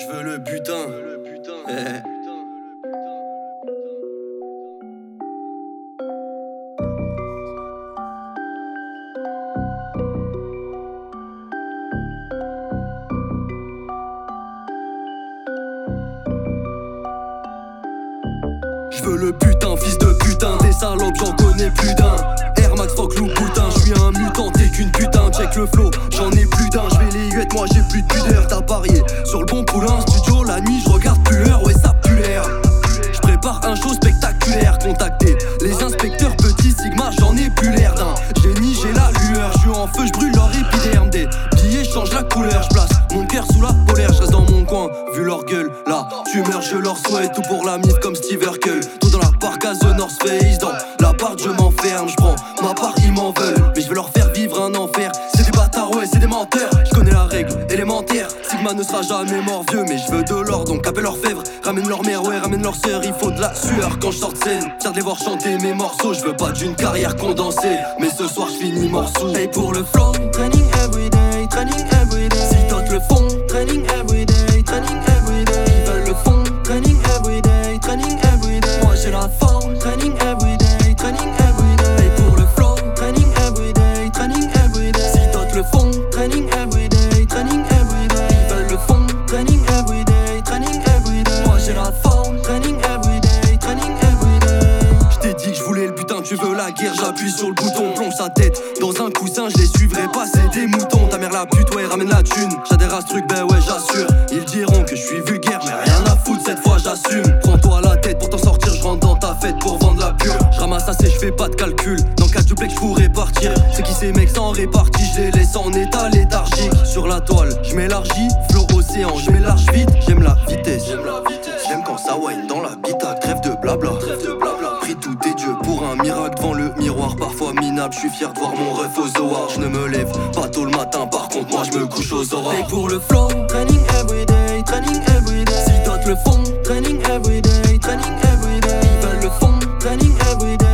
Je veux le butin. Je veux le butin, fils de putain. Des salopes, j'en connais plus d'un. Air Max, fuck loup boutin. J'suis un mutant, t'es qu'une putain. Check le flow, j'en ai plus d'un. J'vais les huettes, moi j'ai plus de pudeur. T'as parié sur le bon poulain. Studio, la nuit, j'regarde plus l'heure. Ouais, ça pue l'air. J'prépare un show spectaculaire. Contacter les inspecteurs, petit Sigma, j'en ai plus l'air d'un génie, j'ai la lueur. J'suis en feu, j'brûle leur épiderme. Des billets, j'change la couleur. J'place mon cœur sous la polaire. J'reste dans mon coin, vu leur gueule. La tumeur, je leur souhaite tout pour la mif comme Steve Urkel. Tout dans la parc à The North Face. Dans l'appart, je m'enferme. J'prends ma part, ils m'en veulent. Mais je veux leur faire vivre un enfer. C'est des bâtards, ouais, c'est des menteurs. J'connais la règle élémentaire. Sigma ne sera jamais mort vieux. Mais je veux de l'or, donc appelle leur fèvre. Ramène leur mère, ouais, ramène leur sœur. Il faut de la sueur quand je sors de scène. Fier de les voir chanter mes morceaux. Je veux pas d'une carrière condensée. Mais ce soir, je finis morceau. Hey pour le flow, training everyday, training everyday. Si d'autres le font, training everyday, training everyday. Ils veulent le fond, training everyday, training everyday. Moi j'ai la forme, training everyday, training everyday. Hey pour le flow, training everyday, training everyday. Si d'autres le font, training everyday, training everyday. Ils veulent le fond, training everyday, training everyday. Moi j'ai la forme, training everyday, training everyday. J't'ai dit que je voulais le butin, tu veux la guerre, j'appuie sur le bouton. Plonge sa tête dans un coussin, je les suivrai pas, c'est des moutons. Ta mère la pute, ouais, ramène la thune. J'adhère à ce truc, ben ouais, j'assure. Ils diront que je suis vulgaire, mais rien à foutre, cette fois j'assume. Prends-toi la tête pour t'en sortir, je rentre dans ta fête pour vendre la pure. Je ramasse assez, je fais pas de calcul. Dans 4 duplex, je pourrais partir. C'est qui ces mecs sans répartie, je les laisse en état léthargique. Sur la toile, je m'élargis, flow océan, je m'élarge vite. J'aime la vitesse, j'aime quand ça whine dans la bita. Trêve de blabla, prie tout des dieux pour un miracle devant le miroir. Parfois minable, je suis fier de voir mon ref aux Zohar. Je ne me lève pas tôt le matin, par contre moi je me couche aux aurores. Et pour le flow, training everyday, training everyday. Si d'autres le font, training everyday, training everyday. Ils veulent le fond, training everyday.